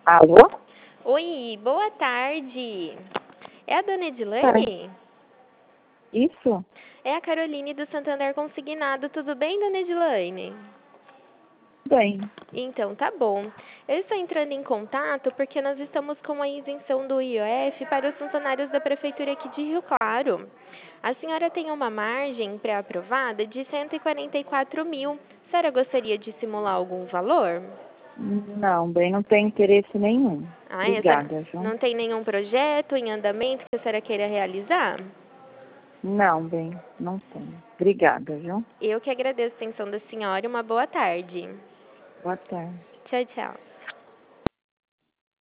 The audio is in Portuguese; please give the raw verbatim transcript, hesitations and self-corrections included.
Alô? Oi, boa tarde. É a dona Tá. Edilane? Isso? É a Caroline do Santander Consignado. Tudo bem, dona Edilane? Bem. Então, tá bom. Eu estou entrando em contato porque nós estamos com a isenção do I O F para os funcionários da Prefeitura aqui de Rio Claro. A senhora tem uma margem pré-aprovada de cento e quarenta e quatro mil. A senhora gostaria de simular algum valor? Não, bem, não tem interesse nenhum. Ah, essa Obrigada, João. não tem nenhum projeto em andamento que a senhora queira realizar? Não, bem, não tem. Obrigada, viu? Eu que agradeço a atenção da senhora e uma boa tarde. Boa tarde. Tchau, tchau.